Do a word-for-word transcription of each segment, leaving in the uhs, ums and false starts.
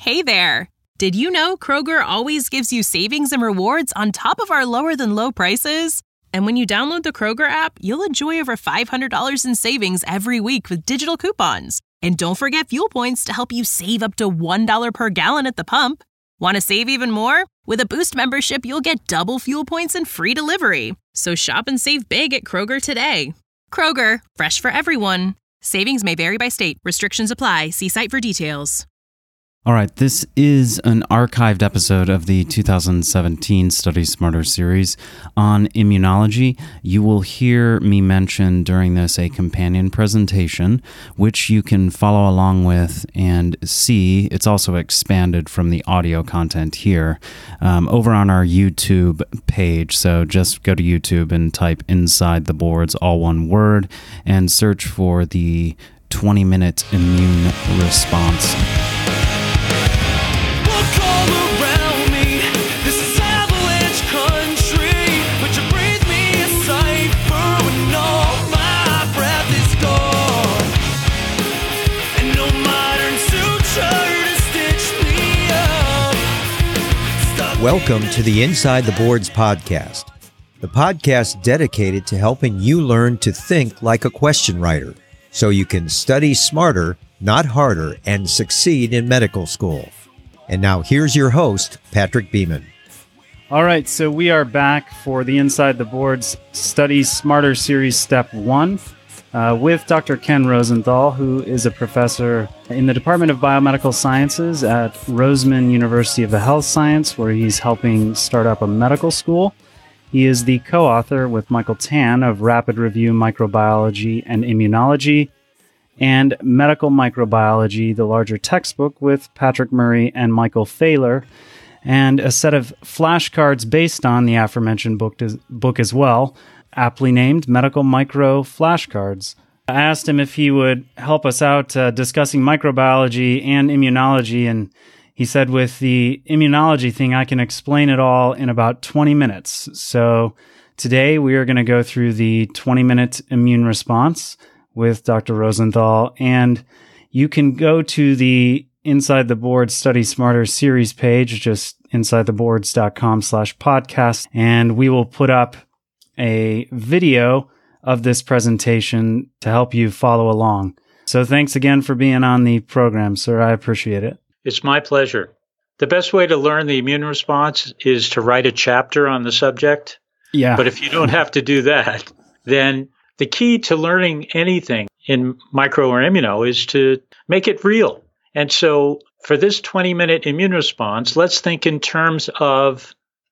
Hey there! Did you know Kroger always gives you savings and rewards on top of our lower-than-low prices? And when you download the Kroger app, you'll enjoy over five hundred dollars in savings every week with digital coupons. And don't forget fuel points to help you save up to one dollar per gallon at the pump. Want to save even more? With a Boost membership, you'll get double fuel points and free delivery. So shop and save big at Kroger today. Kroger, fresh for everyone. Savings may vary by state. Restrictions apply. See site for details. All right, this is an archived episode of the two thousand seventeen Study Smarter series on immunology. You will hear me mention during this a companion presentation, which you can follow along with and see. It's also expanded from the audio content here um, over on our YouTube page. So just go to YouTube and type Inside the Boards, all one word, and search for the twenty-minute immune response. Welcome to the Inside the Boards podcast, the podcast dedicated to helping you learn to think like a question writer so you can study smarter, not harder, and succeed in medical school. And now here's your host, Patrick Beeman. All right, so we are back for the Inside the Boards Study Smarter Series Step one uh, with Doctor Ken Rosenthal, who is a professor in the Department of Biomedical Sciences at Roseman University of the Health Science, where he's helping start up a medical school. He is the co-author with Michael Tan of Rapid Review Microbiology and Immunology and Medical Microbiology, the larger textbook with Patrick Murray and Michael Thaler, and a set of flashcards based on the aforementioned book, book as well, aptly named Medical Micro Flashcards. I asked him if he would help us out uh, discussing microbiology and immunology, and he said with the immunology thing, I can explain it all in about twenty minutes. So today we are going to go through the twenty-minute immune response with Doctor Rosenthal, and you can go to the Inside the Boards Study Smarter series page, just insidetheboards.com slash podcast, and we will put up a video of this presentation to help you follow along. So thanks again for being on the program, sir. I appreciate it. It's my pleasure. The best way to learn the immune response is to write a chapter on the subject. Yeah. But if you don't have to do that, then the key to learning anything in micro or immuno is to make it real. And so for this twenty-minute immune response, let's think in terms of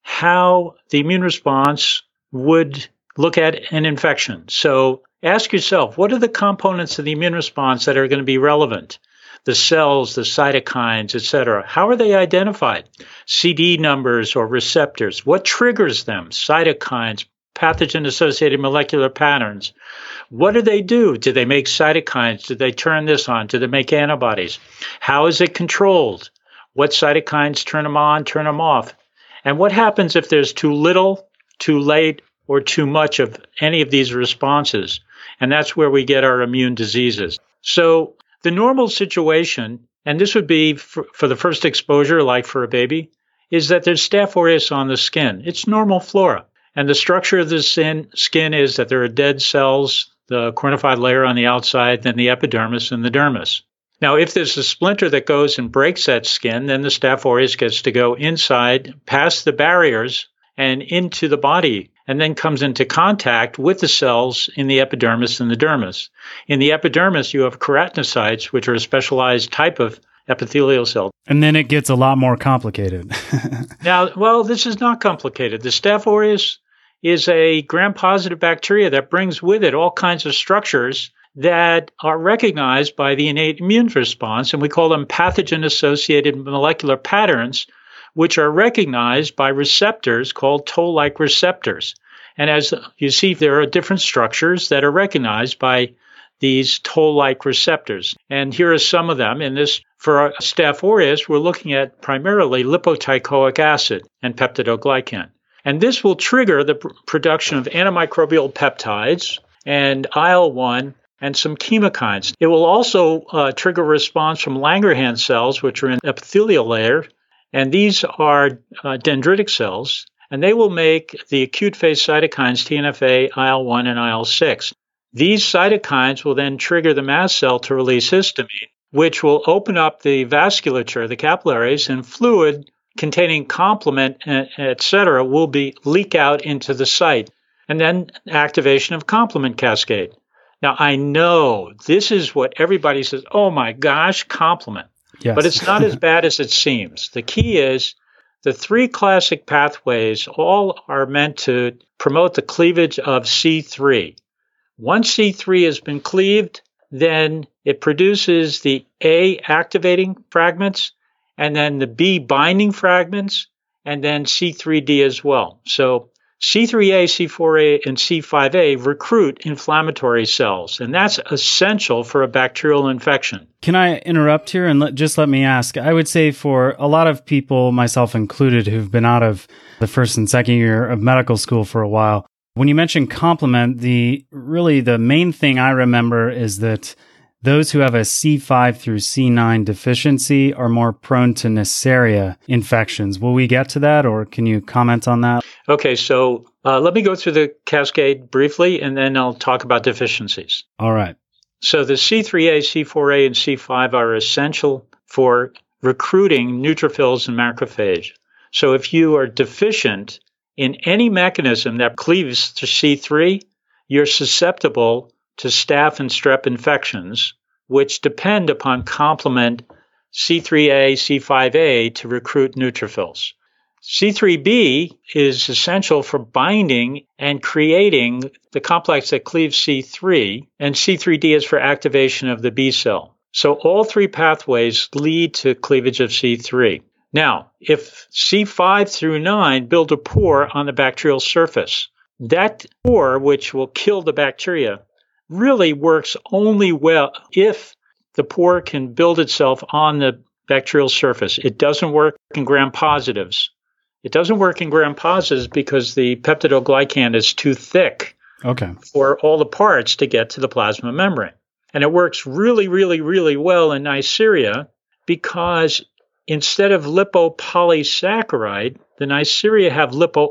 how the immune response would look at an infection. So ask yourself, what are the components of the immune response that are going to be relevant? The cells, the cytokines, et cetera. How are they identified? C D numbers or receptors. What triggers them? Cytokines, pathogen-associated molecular patterns. What do they do? Do they make cytokines? Do they turn this on? Do they make antibodies? How is it controlled? What cytokines turn them on, turn them off? And what happens if there's too little, too late, or too much of any of these responses? And that's where we get our immune diseases. So the normal situation, and this would be for, for the first exposure, like for a baby, is that there's Staph aureus on the skin. It's normal flora. And the structure of the skin, skin is that there are dead cells, the cornified layer on the outside, then the epidermis and the dermis. Now, if there's a splinter that goes and breaks that skin, then the Staph aureus gets to go inside, past the barriers, and into the body, and then comes into contact with the cells in the epidermis and the dermis. In the epidermis, you have keratinocytes, which are a specialized type of epithelial cell. And then it gets a lot more complicated. Now, well, this is not complicated. The Staph aureus is a gram-positive bacteria that brings with it all kinds of structures that are recognized by the innate immune response, and we call them pathogen-associated molecular patterns, which are recognized by receptors called toll-like receptors. And as you see, there are different structures that are recognized by these toll-like receptors. And here are some of them. In this, for Staph aureus, we're looking at primarily lipoteichoic acid and peptidoglycan. And this will trigger the pr- production of antimicrobial peptides and I L one and some chemokines. It will also uh, trigger a response from Langerhans cells, which are in the epithelial layer, and these are uh, dendritic cells, and they will make the acute phase cytokines T N F A, I L one, and I L six. These cytokines will then trigger the mast cell to release histamine, which will open up the vasculature, the capillaries, and fluid containing complement, et cetera, will be leak out into the site, and then activation of complement cascade. Now, I know this is what everybody says, oh my gosh, complement. Yes. But it's not as bad as it seems. The key is the three classic pathways all are meant to promote the cleavage of C three. Once C three has been cleaved, then it produces the A activating fragments, and then the B binding fragments, and then C three D as well. So C three A, C four A, and C five A recruit inflammatory cells, and that's essential for a bacterial infection. Can I interrupt here and let, just let me ask? I would say for a lot of people, myself included, who've been out of the first and second year of medical school for a while, when you mention complement, the really the main thing I remember is that those who have a C five through C nine deficiency are more prone to Neisseria infections. Will we get to that, or can you comment on that? Okay, so uh, let me go through the cascade briefly, and then I'll talk about deficiencies. All right. So the C three A, C four A, and C five are essential for recruiting neutrophils and macrophage. So if you are deficient in any mechanism that cleaves to C three, you're susceptible to staph and strep infections, which depend upon complement C three A, C five A to recruit neutrophils. C three B is essential for binding and creating the complex that cleaves C three, and C three D is for activation of the B cell. So all three pathways lead to cleavage of C three. Now, if C five through nine build a pore on the bacterial surface, that pore, which will kill the bacteria, really works only well if the pore can build itself on the bacterial surface. It doesn't work in gram-positives. It doesn't work in gram-positives because the peptidoglycan is too thick okay. for all the parts to get to the plasma membrane. And it works really, really, really well in Neisseria because instead of lipopolysaccharide, the Neisseria have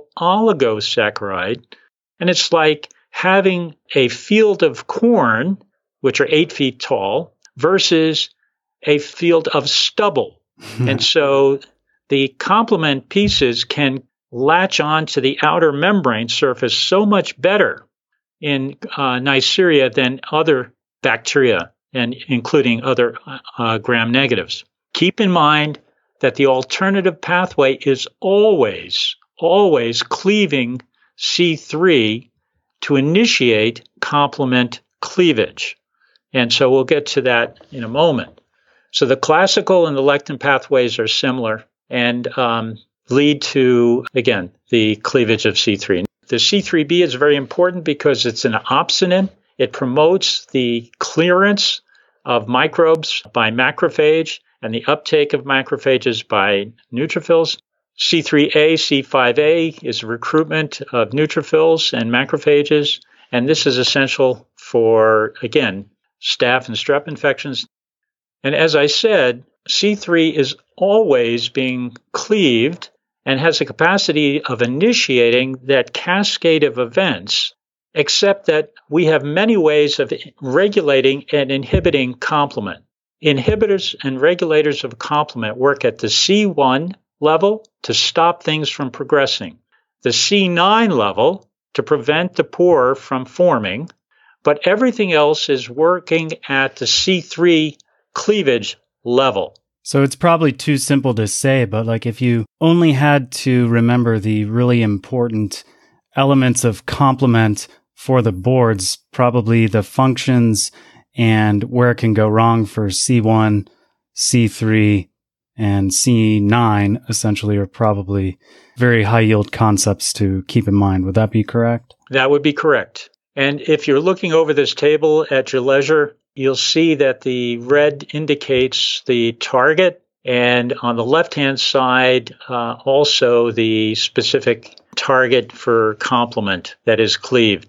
lipooligosaccharide, and it's like having a field of corn, which are eight feet tall, versus a field of stubble. And so the complement pieces can latch on to the outer membrane surface so much better in uh, Neisseria than other bacteria, and including other uh, gram-negatives. Keep in mind that the alternative pathway is always, always cleaving C three to initiate complement cleavage. And so we'll get to that in a moment. So the classical and the lectin pathways are similar and um, lead to, again, the cleavage of C three. The C three B is very important because it's an opsonine. It promotes the clearance of microbes by macrophage and the uptake of macrophages by neutrophils. C three A, C five A is recruitment of neutrophils and macrophages, and this is essential for, again, staph and strep infections. And as I said, C three is always being cleaved and has a capacity of initiating that cascade of events, except that we have many ways of regulating and inhibiting complement. Inhibitors and regulators of complement work at the C one level to stop things from progressing, the C nine level to prevent the pore from forming, but everything else is working at the C three cleavage level. So it's probably too simple to say, but like if you only had to remember the really important elements of complement for the boards, probably the functions and where it can go wrong for C one, C three, and C nine essentially are probably very high yield concepts to keep in mind. Would that be correct? That would be correct. And if you're looking over this table at your leisure, you'll see that the red indicates the target, and on the left-hand side, uh, also the specific target for complement that is cleaved.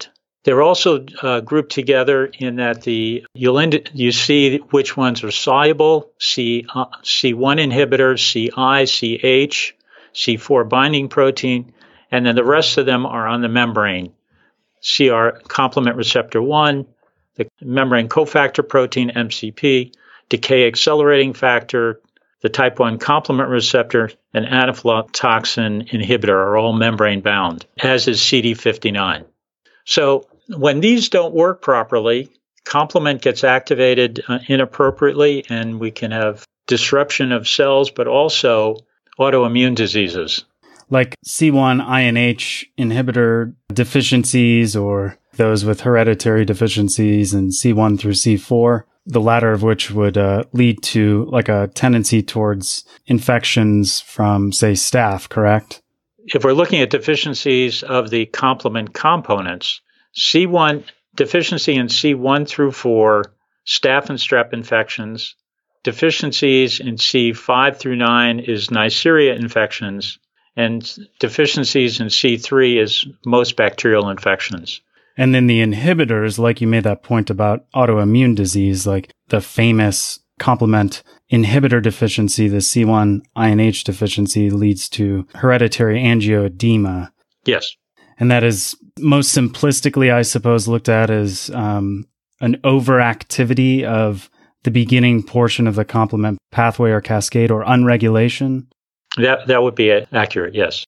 They're also uh, grouped together in that the you'll end, you see which ones are soluble, C, uh, C one inhibitor, C I, C H, C four binding protein, and then the rest of them are on the membrane. C R complement receptor one, the membrane cofactor protein, M C P, decay accelerating factor, the type one complement receptor, and anaphylotoxin inhibitor are all membrane bound, as is C D fifty-nine. So when these don't work properly, complement gets activated uh, inappropriately, and we can have disruption of cells, but also autoimmune diseases. Like C one I N H inhibitor deficiencies, or those with hereditary deficiencies in C one through C four, the latter of which would uh, lead to like a tendency towards infections from, say, staph, correct? If we're looking at deficiencies of the complement components, C one deficiency in C one through four, staph and strep infections. Deficiencies in C five through nine is Neisseria infections, and deficiencies in C three is most bacterial infections. And then the inhibitors, like you made that point about autoimmune disease, like the famous complement inhibitor deficiency, the C one I N H deficiency, leads to hereditary angioedema. Yes. And that is most simplistically, I suppose, looked at as um, an overactivity of the beginning portion of the complement pathway or cascade, or unregulation. That that would be accurate, yes.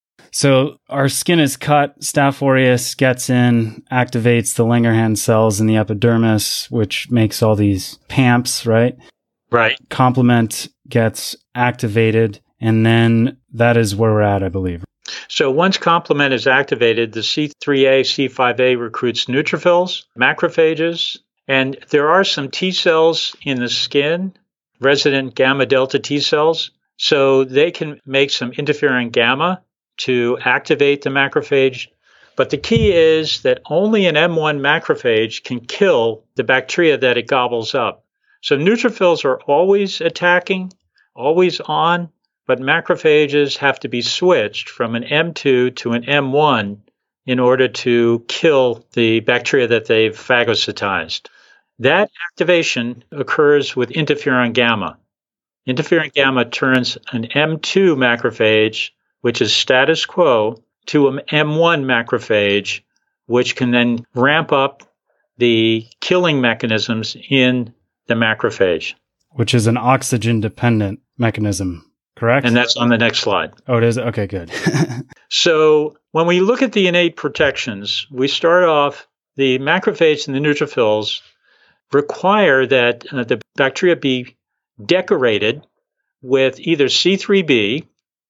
So our skin is cut, Staph aureus gets in, activates the Langerhans cells in the epidermis, which makes all these P A M Ps, right? Right. Complement gets activated, and then that is where we're at, I believe. So once complement is activated, the C three A, C five A recruits neutrophils, macrophages, and there are some T cells in the skin, resident gamma delta T cells. So they can make some interferon gamma to activate the macrophage. But the key is that only an M one macrophage can kill the bacteria that it gobbles up. So neutrophils are always attacking, always on, but macrophages have to be switched from an M two to an M one in order to kill the bacteria that they've phagocytized. That activation occurs with interferon gamma. Interferon gamma turns an M two macrophage, which is status quo, to an M one macrophage, which can then ramp up the killing mechanisms in the macrophage. Which is an oxygen-dependent mechanism, correct? And that's on the next slide. Oh, it is? Okay, good. So when we look at the innate protections, we start off, the macrophage and the neutrophils require that uh, the bacteria be decorated with either C three B,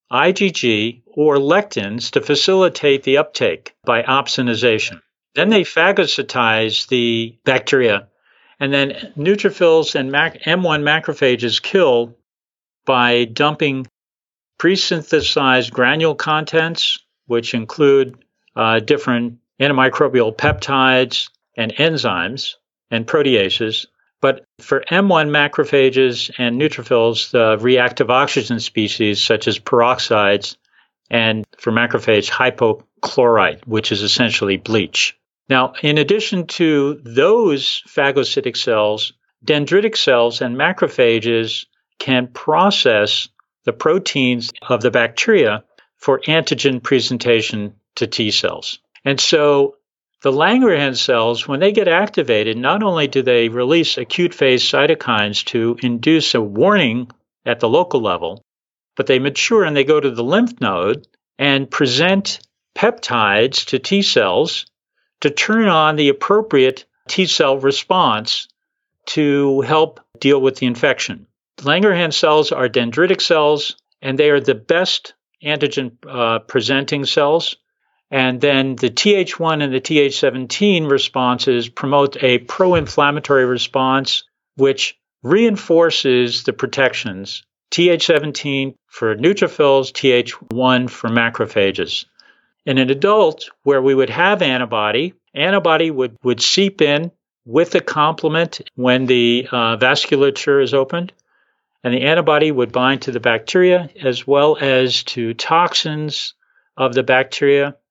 IgG, or lectins to facilitate the uptake by opsonization. Then they phagocytize the bacteria, and then neutrophils and mac- M one macrophages kill by dumping pre-synthesized granule contents, which include uh, different antimicrobial peptides and enzymes and proteases. But for M one macrophages and neutrophils, the reactive oxygen species such as peroxides, and for macrophage, hypochlorite, which is essentially bleach. Now, in addition to those phagocytic cells, dendritic cells and macrophages can process the proteins of the bacteria for antigen presentation to T cells. And so the Langerhans cells, when they get activated, not only do they release acute phase cytokines to induce a warning at the local level, but they mature and they go to the lymph node and present peptides to T cells to turn on the appropriate T cell response to help deal with the infection. Langerhans cells are dendritic cells, and they are the best antigen uh, presenting cells. And then the T H one and the T H seventeen responses promote a pro-inflammatory response, which reinforces the protections. T H seventeen for neutrophils, T H one for macrophages. In an adult where we would have antibody, antibody would, would seep in with the complement when the uh, vasculature is opened, and the antibody would bind to the bacteria as well as to toxins of the bacteria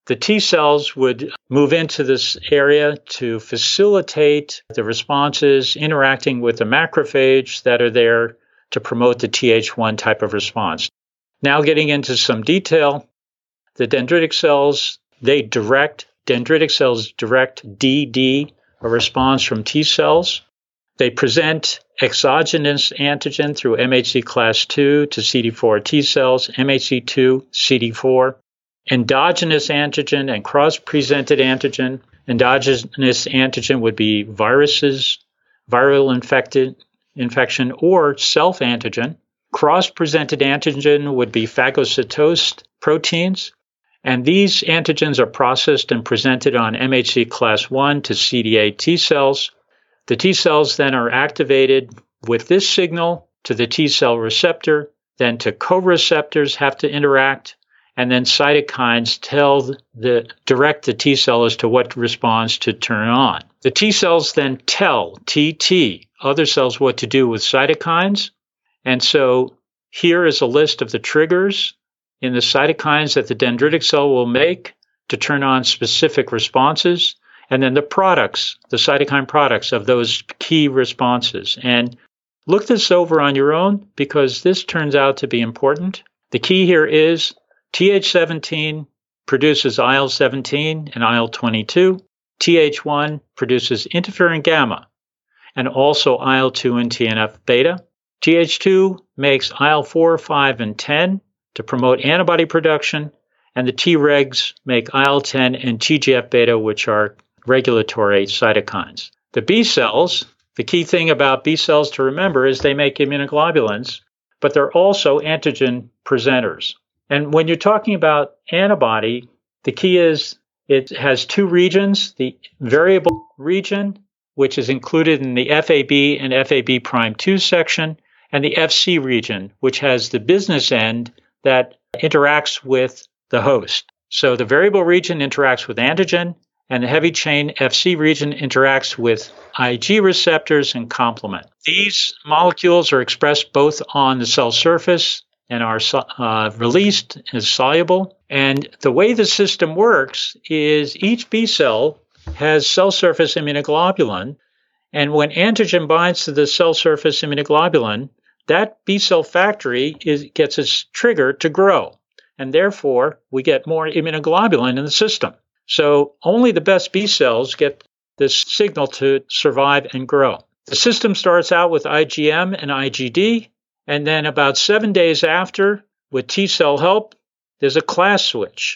the T cells would move into this area to facilitate the responses interacting with the macrophage that are there to promote the T H one type of response. Now getting into some detail, the dendritic cells, they direct, dendritic cells direct D D, a response from T cells. They present exogenous antigen through M H C class two to C D four T cells, M H C two, C D four, endogenous antigen and cross-presented antigen. Endogenous antigen would be viruses, viral infected infection, or self-antigen. Cross-presented antigen would be phagocytosed proteins, and these antigens are processed and presented on M H C class one to C D eight T cells. The T cells then are activated with this signal to the T cell receptor, then to co-receptors have to interact, and then cytokines tell the direct the T cell as to what response to turn on. The T cells then tell T T, other cells, what to do with cytokines. And so here is a list of the triggers in the cytokines that the dendritic cell will make to turn on specific responses, and then the products, the cytokine products of those key responses. And look this over on your own because this turns out to be important. The key here is T H seventeen produces I L seventeen and I L twenty-two. T H one produces interferon gamma and also I L two and T N F beta. T H two makes I L four, five, and ten to promote antibody production, and the Tregs make I L ten and T G F beta, which are regulatory cytokines. The B cells, the key thing about B cells to remember is they make immunoglobulins, but they're also antigen presenters. And when you're talking about antibody, the key is it has two regions, the variable region, which is included in the F A B and F A B prime two section, and the F C region, which has the business end that interacts with the host. So the variable region interacts with antigen, and the heavy chain F C region interacts with I G receptors and complement. These molecules are expressed both on the cell surface and are uh, released as soluble. And the way the system works is each B cell has cell surface immunoglobulin, and when antigen binds to the cell surface immunoglobulin, that B cell factory is, gets its trigger to grow, and therefore we get more immunoglobulin in the system. So only the best B cells get this signal to survive and grow. The system starts out with I G M and I G D, and then about seven days after, with T cell help, there's a class switch.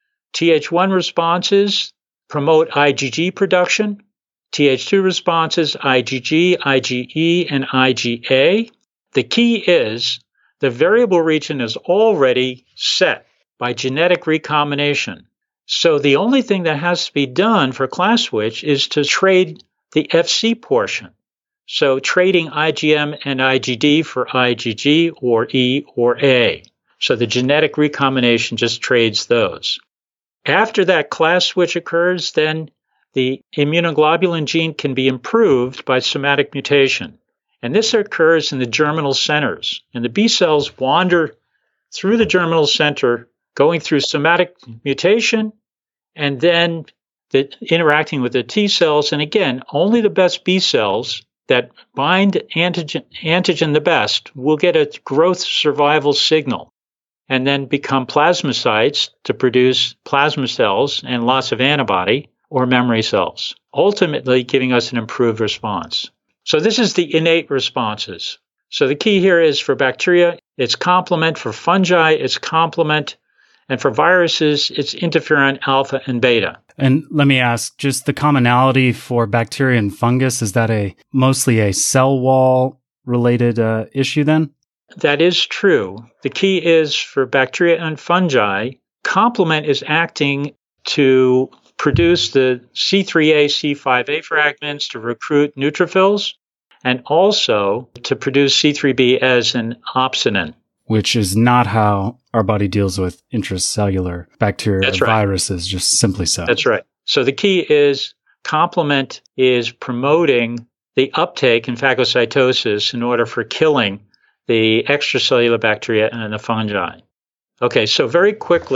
T H one responses promote I G G production. T H two responses I G G, I G E, and I G A. The key is the variable region is already set by genetic recombination. So the only thing that has to be done for class switch is to trade the F C portion. So trading I G M and I G D for I G G or E or A. So the genetic recombination just trades those. After that class switch occurs, then the immunoglobulin gene can be improved by somatic mutation. And this occurs in the germinal centers. And the B cells wander through the germinal center, going through somatic mutation, and then the, interacting with the T cells. And again, only the best B cells that bind antigen, antigen the best will get a growth survival signal and then become plasmacytes to produce plasma cells and lots of antibody or memory cells, ultimately giving us an improved response. So this is the innate responses. So the key here is for bacteria, it's complement. For fungi, it's complement. And for viruses, it's interferon alpha and beta. And let me ask, just the commonality for bacteria and fungus, is that a mostly a cell wall related uh, issue then? That is true. The key is for bacteria and fungi, complement is acting to produce the C three A, C five A fragments to recruit neutrophils, and also to produce C three B as an opsonin. Which is not how our body deals with intracellular bacteria That's or right. viruses, just simply so. That's right. So the key is complement is promoting the uptake in phagocytosis in order for killing the extracellular bacteria and the fungi. Okay, so very quickly,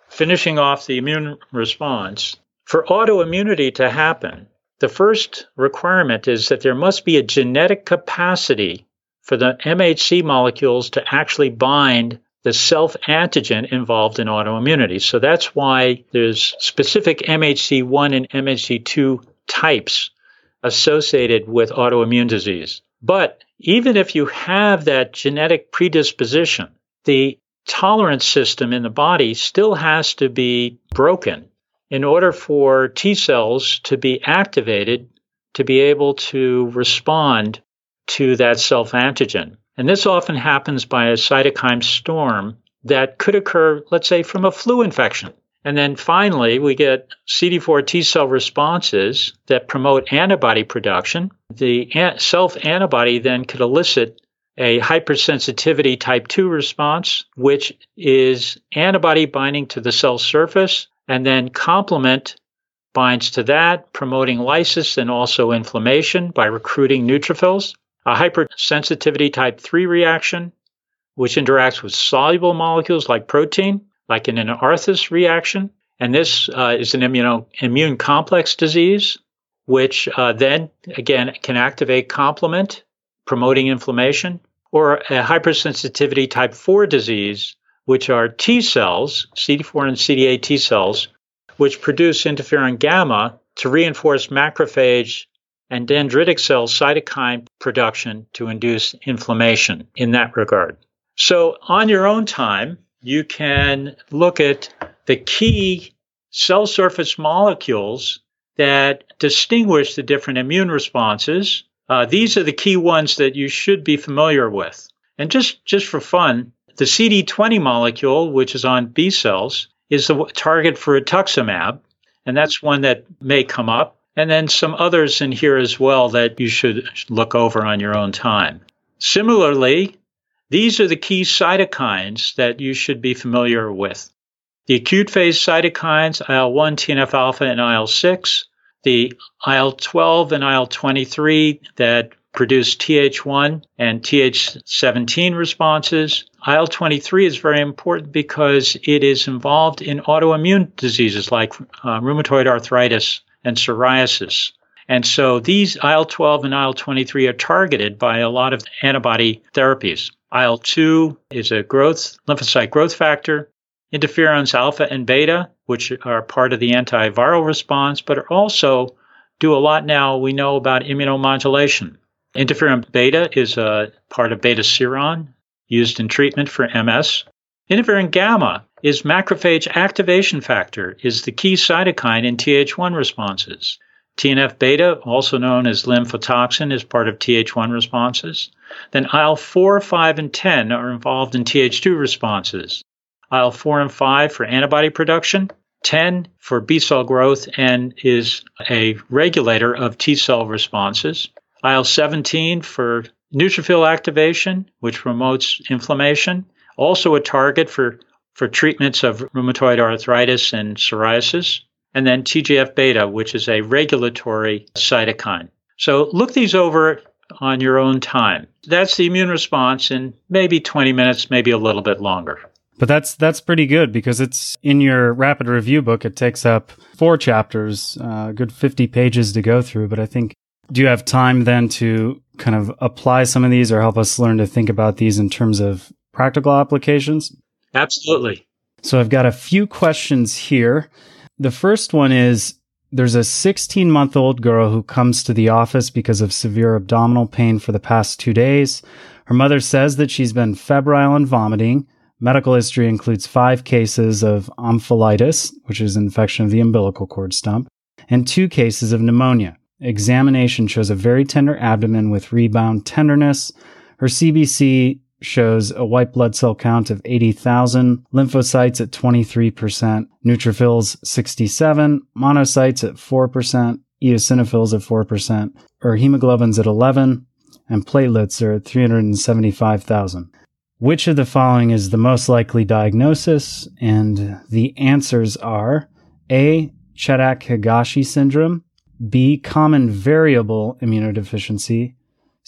finishing off the immune response, for autoimmunity to happen, the first requirement is that there must be a genetic capacity for the M H C molecules to actually bind the self-antigen involved in autoimmunity. So that's why there's specific M H C one and M H C two types associated with autoimmune disease. But even if you have that genetic predisposition, the tolerance system in the body still has to be broken in order for T cells to be activated to be able to respond to that self-antigen. And this often happens by a cytokine storm that could occur, let's say, from a flu infection. And then finally, we get C D four T cell responses that promote antibody production. The self-antibody then could elicit a hypersensitivity type two response, which is antibody binding to the cell surface, and then complement binds to that, promoting lysis and also inflammation by recruiting neutrophils. A hypersensitivity type three reaction, which interacts with soluble molecules like protein, like in an Arthus reaction. And this uh, is an immuno- immune complex disease, which uh, then, again, can activate complement, promoting inflammation, or a hypersensitivity type four disease, which are T cells, C D four and C D eight T cells, which produce interferon gamma to reinforce macrophage and dendritic cell cytokine production to induce inflammation in that regard. So on your own time, you can look at the key cell surface molecules that distinguish the different immune responses. Uh, these are the key ones that you should be familiar with. And just, just for fun, the C D twenty molecule, which is on B cells, is the target for rituximab, and that's one that may come up. And then some others in here as well that you should look over on your own time. Similarly, these are the key cytokines that you should be familiar with. The acute phase cytokines, I L one, T N F alpha, and I L six. The I L twelve and I L twenty-three that produce T H one and T H seventeen responses. I L twenty-three is very important because it is involved in autoimmune diseases like uh, rheumatoid arthritis and psoriasis. And so these I L twelve and I L twenty-three are targeted by a lot of antibody therapies. I L two is a growth lymphocyte growth factor. Interferons alpha and beta, which are part of the antiviral response, but are also do a lot now we know about immunomodulation. Interferon beta is a part of beta seron used in treatment for M S. Interferon gamma is macrophage activation factor, is the key cytokine in T H one responses. T N F beta, also known as lymphotoxin, is part of T H one responses. Then I L four, five, and ten are involved in T H two responses. I L four and five for antibody production, ten for B-cell growth, and is a regulator of T-cell responses. I L seventeen for neutrophil activation, which promotes inflammation, also a target for, for treatments of rheumatoid arthritis and psoriasis. And then T G F beta, which is a regulatory cytokine. So look these over on your own time. That's the immune response in maybe twenty minutes, maybe a little bit longer. But that's that's pretty good because it's in your rapid review book. It takes up four chapters, uh, a good fifty pages to go through. But I think, do you have time then to kind of apply some of these or help us learn to think about these in terms of practical applications? Absolutely. So I've got a few questions here. The first one is, there's a sixteen-month-old girl who comes to the office because of severe abdominal pain for the past two days. Her mother says that she's been febrile and vomiting. Medical history includes five cases of omphalitis, which is infection of the umbilical cord stump, and two cases of pneumonia. Examination shows a very tender abdomen with rebound tenderness. Her C B C shows a white blood cell count of eighty thousand, lymphocytes at twenty-three percent, neutrophils sixty-seven, monocytes at four percent, eosinophils at four percent, or hemoglobins at eleven, and platelets are at three hundred seventy-five thousand. Which of the following is the most likely diagnosis? And the answers are A. Chedak-Higashi syndrome, B. Common variable immunodeficiency,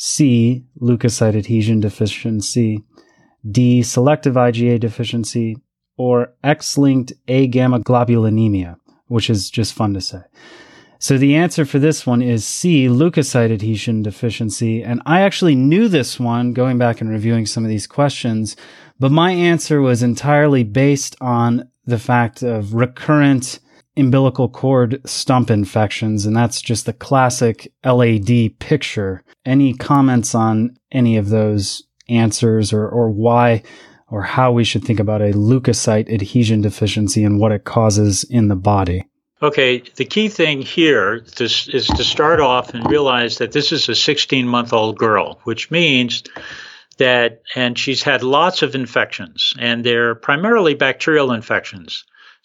C. Leukocyte adhesion deficiency, D. Selective I G A deficiency, or X-linked agammaglobulinemia, which is just fun to say. So the answer for this one is C, leukocyte adhesion deficiency. And I actually knew this one going back and reviewing some of these questions, but my answer was entirely based on the fact of recurrent umbilical cord stump infections, and that's just the classic L A D picture. Any comments on any of those answers, or, or why or how we should think about a leukocyte adhesion deficiency and what it causes in the body? Okay, the key thing here is, is to start off and realize that this is a sixteen-month-old girl, which means that, and she's had lots of infections, and they're primarily bacterial infections.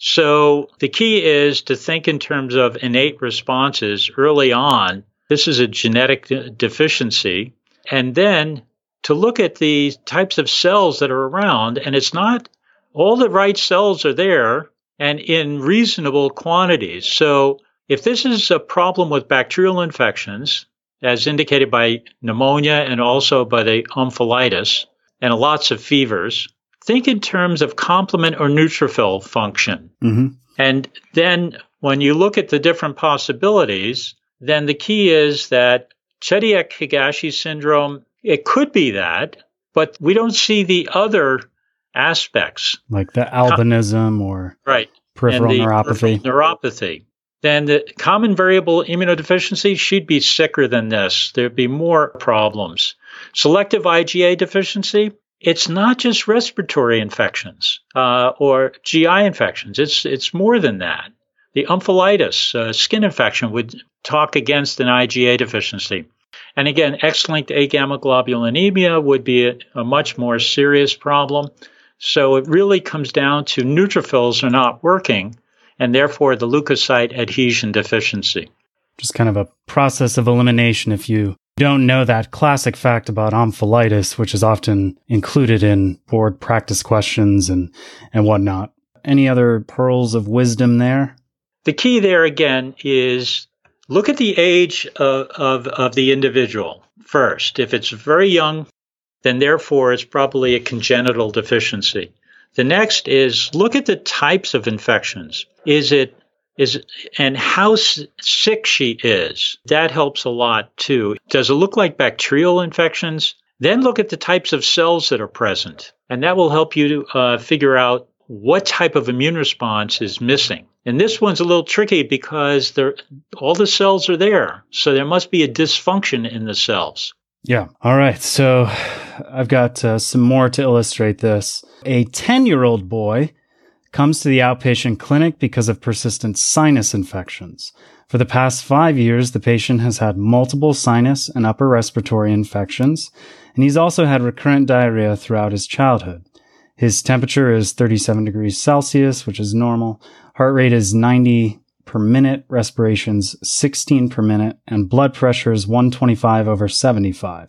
So the key is to think in terms of innate responses early on. This is a genetic deficiency. And then to look at the types of cells that are around, and it's not all the right cells are there and in reasonable quantities. So if this is a problem with bacterial infections, as indicated by pneumonia and also by the omphalitis and lots of fevers, think in terms of complement or neutrophil function. Mm-hmm. And then when you look at the different possibilities, then the key is that Chidiac-Higashi syndrome, it could be that, but we don't see the other aspects. Like the albinism or right. peripheral and the neuropathy. Peripheral neuropathy. Then the common variable immunodeficiency, she'd be sicker than this. There'd be more problems. Selective I G A deficiency, it's not just respiratory infections uh, or G I infections. It's it's more than that. The omphalitis, uh, skin infection, would talk against an I G A deficiency. And again, X-linked agammaglobulinemia would be a, a much more serious problem. So it really comes down to neutrophils are not working, and therefore the leukocyte adhesion deficiency. Just kind of a process of elimination if you don't know that classic fact about omphalitis, which is often included in board practice questions and, and whatnot. Any other pearls of wisdom there? The key there, again, is look at the age of, of, of the individual first. If it's very young, then therefore it's probably a congenital deficiency. The next is look at the types of infections. Is it is and how sick she is. That helps a lot too. Does it look like bacterial infections? Then look at the types of cells that are present, and that will help you to uh, figure out what type of immune response is missing. And this one's a little tricky because all the cells are there, so there must be a dysfunction in the cells. Yeah. All right. So I've got uh, some more to illustrate this. A ten-year-old boy comes to the outpatient clinic because of persistent sinus infections. For the past five years, the patient has had multiple sinus and upper respiratory infections, and he's also had recurrent diarrhea throughout his childhood. His temperature is thirty-seven degrees Celsius, which is normal. Heart rate is ninety per minute, respirations sixteen per minute, and blood pressure is one twenty-five over seventy-five.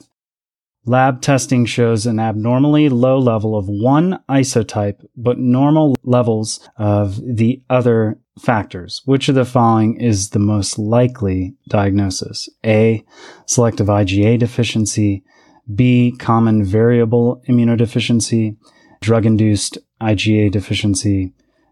Lab testing shows an abnormally low level of one isotype, but normal levels of the other factors. Which of the following is the most likely diagnosis? A, selective I G A deficiency. B, common variable immunodeficiency. Drug-induced I G A deficiency.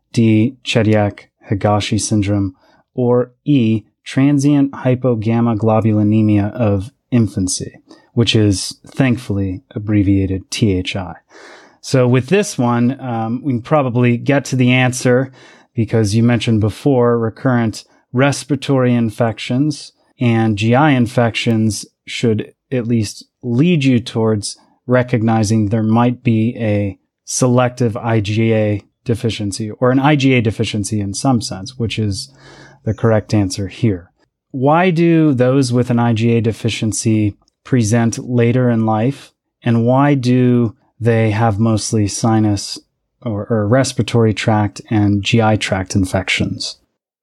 D, Chidiac-Higashi syndrome. Or E, transient hypogammaglobulinemia of infancy, which is thankfully abbreviated T H I. So with this one, um, we can probably get to the answer because you mentioned before recurrent respiratory infections and G I infections should at least lead you towards recognizing there might be a selective I G A deficiency or an I G A deficiency in some sense, which is the correct answer here. Why do those with an I G A deficiency present later in life, and why do they have mostly sinus or, or respiratory tract and G I tract infections?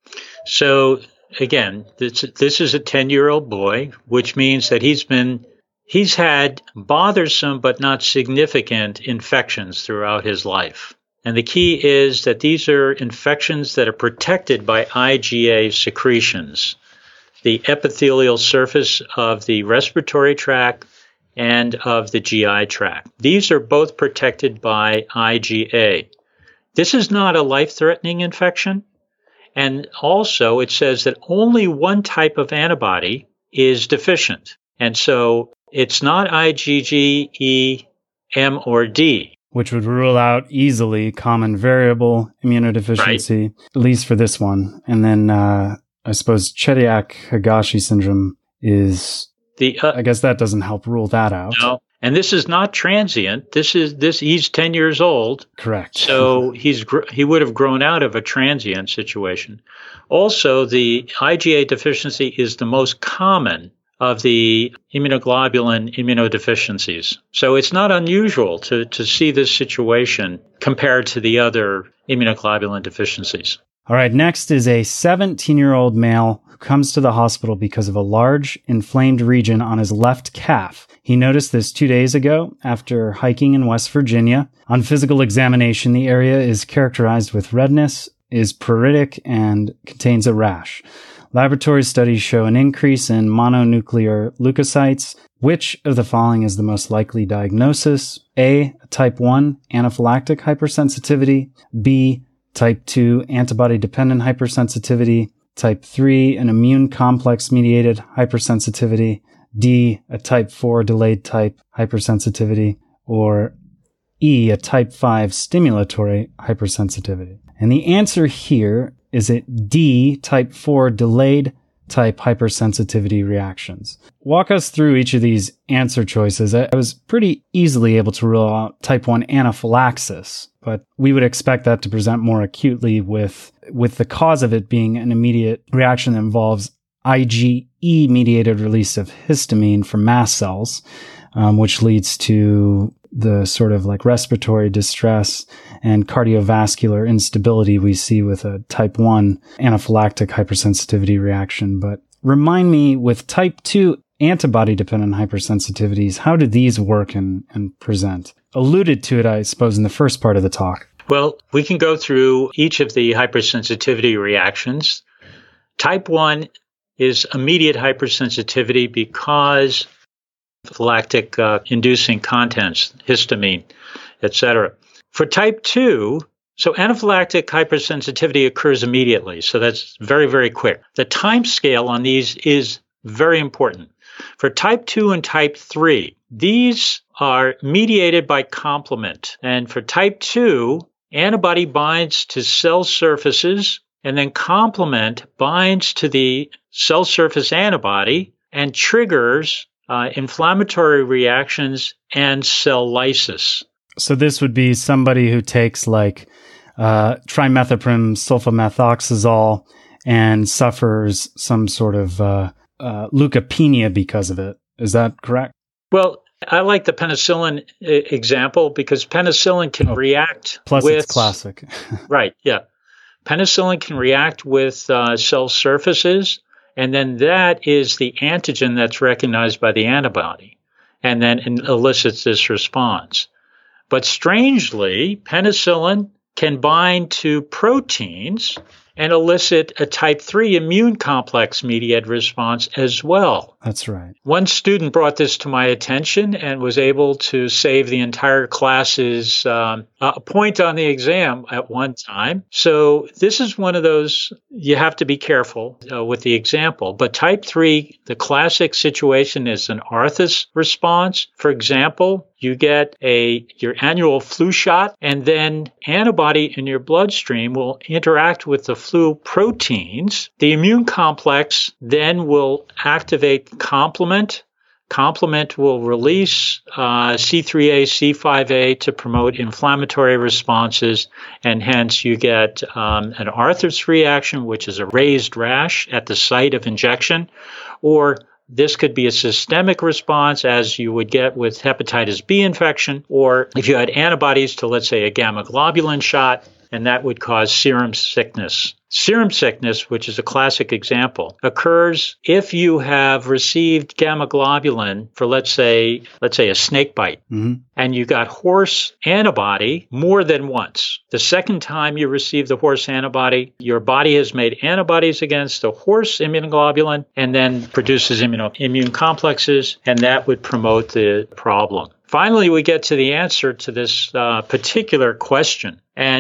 So again, this, this is a ten-year-old boy, which means that he's been he's had bothersome but not significant infections throughout his life. And the key is that these are infections that are protected by I G A secretions, the epithelial surface of the respiratory tract and of the G I tract. These are both protected by I G A. This is not a life-threatening infection. And also, it says that only one type of antibody is deficient. And so it's not IgG, E, M, or D. Which would rule out easily common variable immunodeficiency, right, at least for this one. And then uh, I suppose Chediak-Higashi syndrome is, the, uh, I guess that doesn't help rule that out. No. And this is not transient. This is this. He's ten years old. Correct. So he's he would have grown out of a transient situation. Also, the IgA deficiency is the most common of the immunoglobulin immunodeficiencies. So it's not unusual to to see this situation compared to the other immunoglobulin deficiencies. All right. Next is a seventeen-year-old male who comes to the hospital because of a large inflamed region on his left calf. He noticed this two days ago after hiking in West Virginia. On physical examination, the area is characterized with redness, is pruritic, and contains a rash. Laboratory studies show an increase in mononuclear leukocytes. Which of the following is the most likely diagnosis? A, type one anaphylactic hypersensitivity. B, type two antibody-dependent hypersensitivity. Type three, an immune complex-mediated hypersensitivity. D, a type four delayed type hypersensitivity, or E, a type five stimulatory hypersensitivity. And the answer here is it D, type four delayed type hypersensitivity reactions. Walk us through each of these answer choices. I was pretty easily able to rule out type one anaphylaxis, but we would expect that to present more acutely with, with the cause of it being an immediate reaction that involves IgE-mediated release of histamine from mast cells, um, which leads to the sort of like respiratory distress and cardiovascular instability we see with a type one anaphylactic hypersensitivity reaction. But remind me, with type two antibody-dependent hypersensitivities, how do these work and, and present? Alluded to it, I suppose, in the first part of the talk. Well, we can go through each of the hypersensitivity reactions. Type one is immediate hypersensitivity because of lactic uh, inducing contents, histamine, et cetera. For type two, so anaphylactic hypersensitivity occurs immediately, so that's very, very quick. The time scale on these is very important. For type two and type three, these are mediated by complement. And for type two, antibody binds to cell surfaces, and then complement binds to the cell surface antibody and triggers uh, inflammatory reactions and cell lysis. So this would be somebody who takes like uh, trimethoprim sulfamethoxazole and suffers some sort of uh, uh, leukopenia because of it. Is that correct? Well, I like the penicillin I- example because penicillin can oh, react plus with... it's classic. Right, yeah. Penicillin can react with uh, cell surfaces, and then that is the antigen that's recognized by the antibody, and then elicits this response. But strangely, penicillin can bind to proteins and elicit a type three immune complex mediated response as well. That's right. One student brought this to my attention and was able to save the entire class's um, a point on the exam at one time. So this is one of those, you have to be careful uh, with the example. But type three, the classic situation is an Arthus response. For example, you get a your annual flu shot, and then antibody in your bloodstream will interact with the flu proteins. The immune complex then will activate complement. Complement will release uh, C three A, C five A to promote inflammatory responses, and hence you get um, an Arthus reaction, which is a raised rash at the site of injection, or this could be a systemic response, as you would get with hepatitis B infection, or if you had antibodies to, let's say, a gamma globulin shot, and that would cause serum sickness. Serum sickness, which is a classic example, occurs if you have received gamma globulin for, let's say, let's say a snake bite, mm-hmm. and you got horse antibody more than once. The second time you receive the horse antibody, your body has made antibodies against the horse immunoglobulin and then produces immuno- immune complexes, and that would promote the problem. Finally, we get to the answer to this uh, particular question. And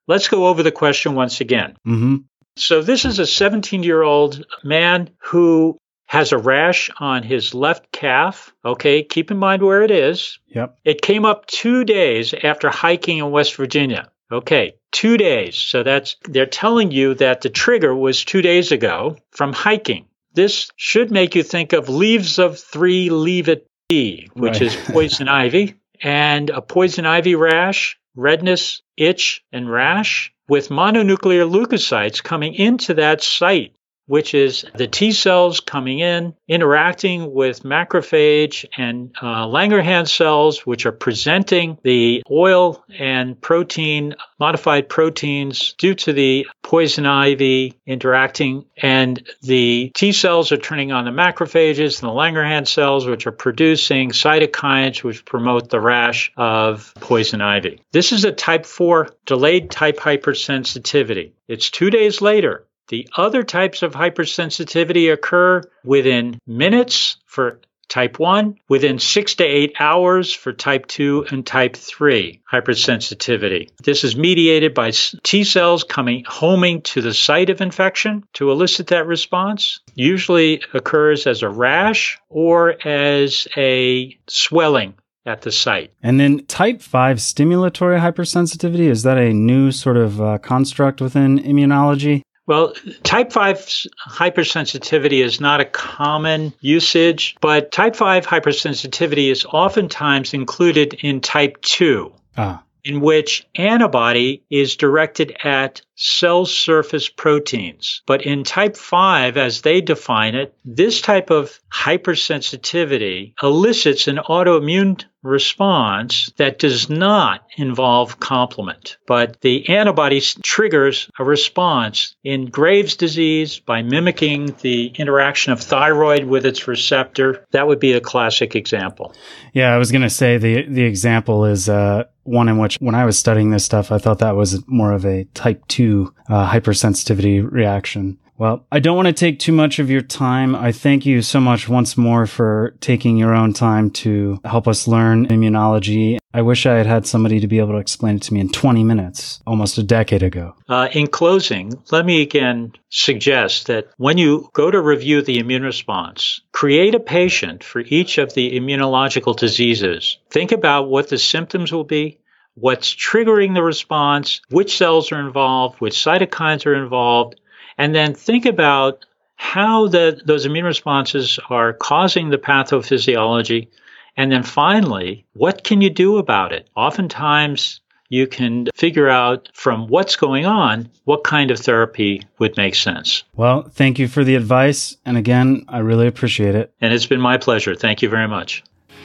let's go over the question once again. Mm-hmm. So this is a seventeen-year-old man who has a rash on his left calf. Okay, keep in mind where it is. Yep. It came up two days after hiking in West Virginia. Okay, two days. So that's, they're telling you that the trigger was two days ago from hiking. This should make you think of leaves of three, leave it be, which Right. is poison ivy. And a poison ivy rash, redness, itch, and rash with mononuclear leukocytes coming into that site, which is the T cells coming in, interacting with macrophage and uh, Langerhans cells, which are presenting the oil and protein, modified proteins due to the poison ivy interacting. And the T cells are turning on the macrophages and the Langerhans cells, which are producing cytokines, which promote the rash of poison ivy. This is a type four delayed type hypersensitivity. It's two days later. The other types of hypersensitivity occur within minutes for type one, within six to eight hours for type two and type three hypersensitivity. This is mediated by T cells coming homing to the site of infection to elicit that response. Usually occurs as a rash or as a swelling at the site. And then type five stimulatory hypersensitivity, is that a new sort of uh, construct within immunology? Well, type five hypersensitivity is not a common usage, but type five hypersensitivity is oftentimes included in type two, Ah. in which antibody is directed at cell surface proteins. But in type five, as they define it, this type of hypersensitivity elicits an autoimmune response that does not involve complement. But the antibody triggers a response in Graves' disease by mimicking the interaction of thyroid with its receptor. That would be a classic example. Yeah, I was going to say the the example is uh, one in which when I was studying this stuff, I thought that was more of a type two uh, hypersensitivity reaction. Well, I don't want to take too much of your time. I thank you so much once more for taking your own time to help us learn immunology. I wish I had had somebody to be able to explain it to me in twenty minutes, almost a decade ago. Uh, in closing, let me again suggest that when you go to review the immune response, create a patient for each of the immunological diseases. Think about what the symptoms will be, what's triggering the response, which cells are involved, which cytokines are involved, and then think about how the, those immune responses are causing the pathophysiology. And then finally, what can you do about it? Oftentimes, you can figure out from what's going on what kind of therapy would make sense. Well, thank you for the advice. And again, I really appreciate it. And it's been my pleasure. Thank you very much.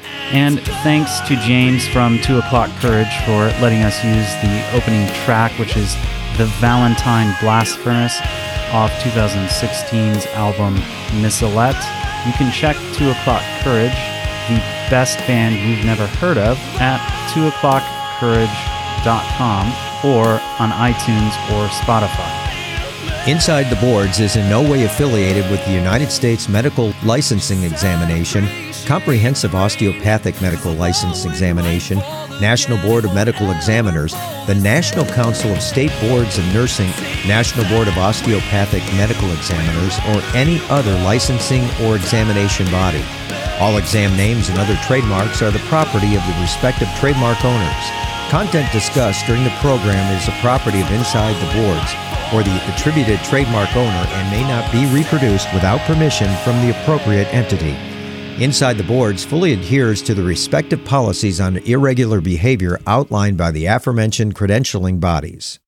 And thanks to James from Two O'Clock Courage for letting us use the opening track, which is The Valentine Blast Furnace off twenty sixteen's album Missalette. You can check Two O'Clock Courage, the best band you've never heard of, at two o'clock courage dot com or on iTunes or Spotify. Inside the Boards is in no way affiliated with the United States Medical Licensing Examination, Comprehensive Osteopathic Medical License Examination, National Board of Medical Examiners, the National Council of State Boards of Nursing, National Board of Osteopathic Medical Examiners, or any other licensing or examination body. All exam names and other trademarks are the property of the respective trademark owners. Content discussed during the program is the property of Inside the Boards or the attributed trademark owner and may not be reproduced without permission from the appropriate entity. Inside the Boards fully adheres to the respective policies on irregular behavior outlined by the aforementioned credentialing bodies.